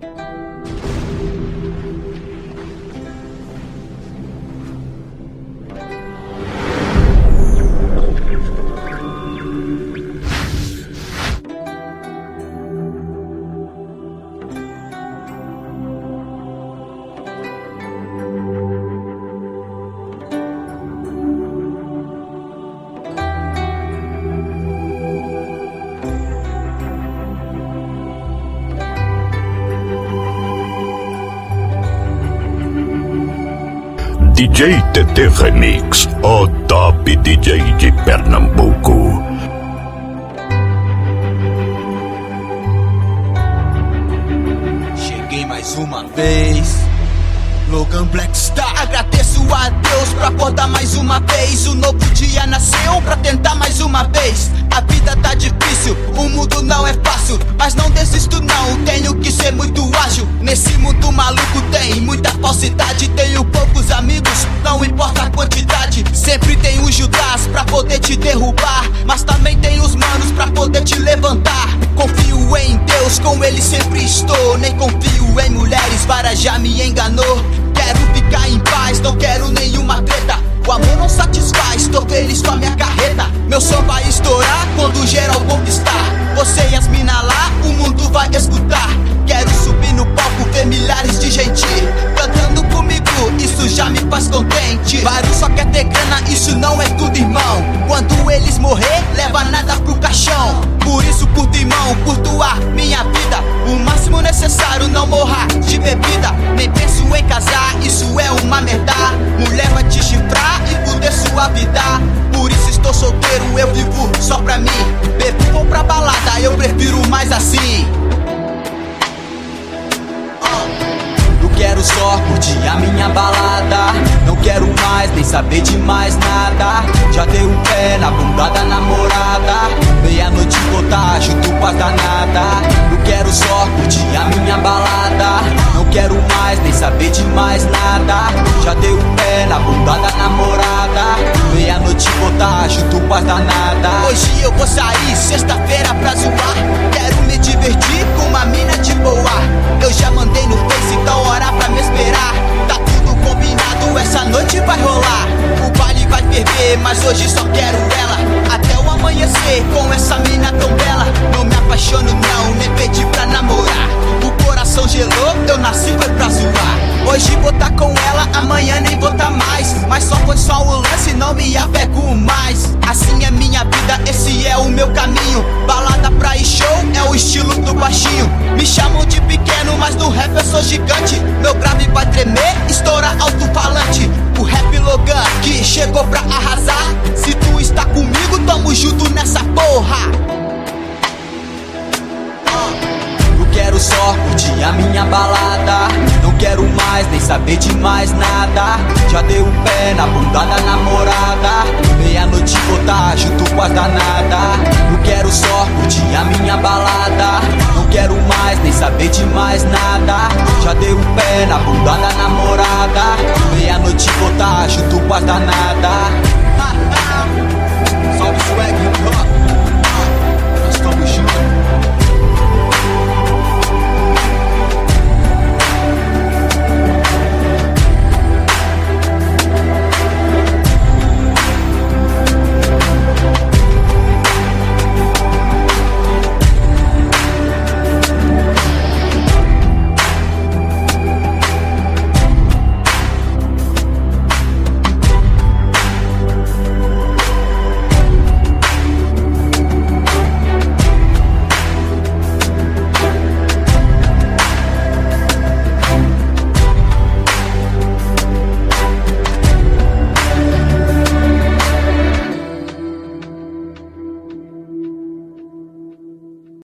DJ TT Remix, o top DJ de Pernambuco. Cheguei mais uma vez, Logan Blackstar. Agradeço a Deus pra acordar mais uma vez. O novo dia nasceu pra tentar mais uma vez. A vida tá difícil, o mundo não é fácil, mas não desisto não, tenho que ser muito ágil. Nesse mundo maluco tem muita falsidade. Tenho poucos amigos, não importa a quantidade. Sempre tem o Judas pra poder te derrubar, mas também tem os manos pra poder te levantar. Confio em Deus, com ele sempre estou. Nem confio em mulheres, várias já me enganou. Quero ficar em paz, não quero nenhuma treta. O amor não satisfaz, tô feliz com a minha carreta. Meu som vai estourar quando geral conquistar. Você e as mina lá, o mundo vai escutar. Quero subir no palco, ver milhares de gente cantando comigo, isso já me faz contente. Vários só quer ter grana, isso não é tudo, irmão. Quando eles morrer, leva nada pro caixão. Por isso curto, irmão, curto a minha vida. O máximo necessário, não morra de bebida. Nem penso em casar, isso é uma merda. Mulher vai te chifrar e fuder sua vida. Por isso estou solteiro, eu vivo só pra mim. Bebo, vou pra balada, eu prefiro mais assim. Eu quero só curtir a minha balada. Não quero mais nem saber de mais nada. Já dei o pé na bunda da namorada. Meia-noite vou tá junto com as danada. Eu quero só curtir a minha balada. Não quero mais nem saber de mais nada. Já dei o pé na bunda da namorada. Meia-noite vou tá junto com as danada. Hoje eu vou sair sexta-feira pra zoar. Quero me divertir com uma mina de boa. Eu já mandei no Face, então hora pra me esperar. Tá tudo combinado, essa noite vai rolar. O baile vai ferver, mas hoje só quero ela. Até o amanhecer com essa mina tão bela. Não me apaixono não, nem pedi pra namorar. O coração gelou, eu nasci foi pra zoar. Hoje vou tá com ela, amanhã nem vou tá mais. Mas só foi só um lance, não me apego mais. Assim é minha vida, esse é o meu caminho. Balada pra ir show, é o estilo do baixinho. Me chamam de pequeno, mas no rap eu sou gigante. Meu grave vai tremer, estoura alto-falante. O rap Logan que chegou pra arrasar. Se tu está comigo, tamo junto nessa porra. Quero só curtir a minha balada. Não quero mais nem saber de mais nada. Já dei o pé na bunda da namorada. Meia-noite vou tá junto com as danada. Eu quero só curtir a minha balada. Não quero mais nem saber de mais nada. Já dei o pé na bunda da namorada. Meia-noite vou tá junto com as danada. Salve swag,